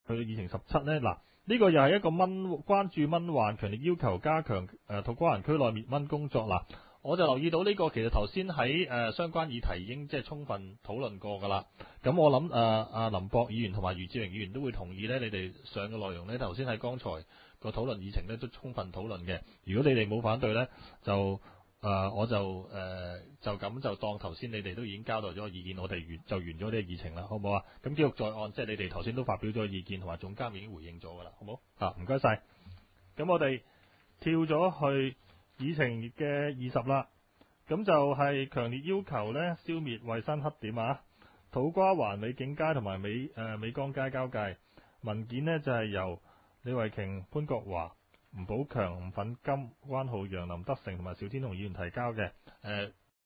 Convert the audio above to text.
到議程17呢？嗱，呢個又係一個關注蚊患，強烈要求加強土瓜灣區內滅蚊工作啦。我就留意到呢個其實頭先喺相關議題已經即係充分討論過㗎啦。咁我諗林博議員同埋余志榮議員都會同意呢，你哋上嘅內容呢，頭先喺剛才個討論議程呢都充分討論嘅。如果你哋冇反對呢，我就咁就當頭先你哋都已經交代咗個意見，我哋就完咗呢個議程啦，好唔好啊？咁記錄在案，即係你哋頭先都發表咗意見，同埋總監已經回應咗㗎啦，好唔好？唔該晒。咁我哋跳咗去議程嘅20啦，咁就係強烈要求呢消滅衛生黑點啊！土瓜灣美景街同埋美江街交界文件呢，就係由李慧瓊、潘國華、吳寶強、吳粉金、關浩陽、林德成同埋邵天龍議員提交嘅。